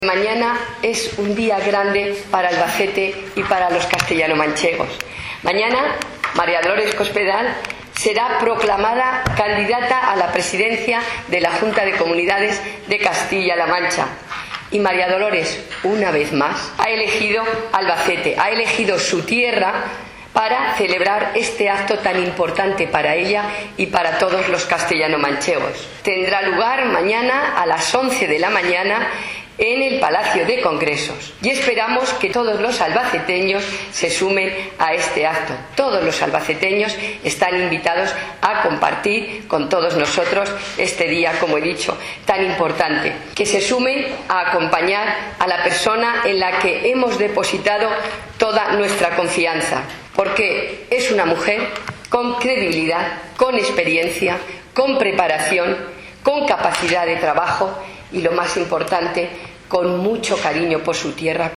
Mañana es un día grande para Albacete y para los castellano-manchegos. Mañana María Dolores Cospedal será proclamada candidata a la presidencia de la Junta de Comunidades de Castilla-La Mancha. Y María Dolores, una vez más, ha elegido Albacete, ha elegido su tierra para celebrar este acto tan importante para ella y para todos los castellano-manchegos. Tendrá lugar mañana a las 11 de la mañana en el Palacio de Congresos y esperamos que todos los albaceteños se sumen a este acto. Todos los albaceteños están invitados a compartir con todos nosotros este día, como he dicho, tan importante. Que se sumen a acompañar a la persona en la que hemos depositado toda nuestra confianza, porque es una mujer con credibilidad, con experiencia, con preparación, con capacidad de trabajo y, lo más importante, con mucho cariño por su tierra.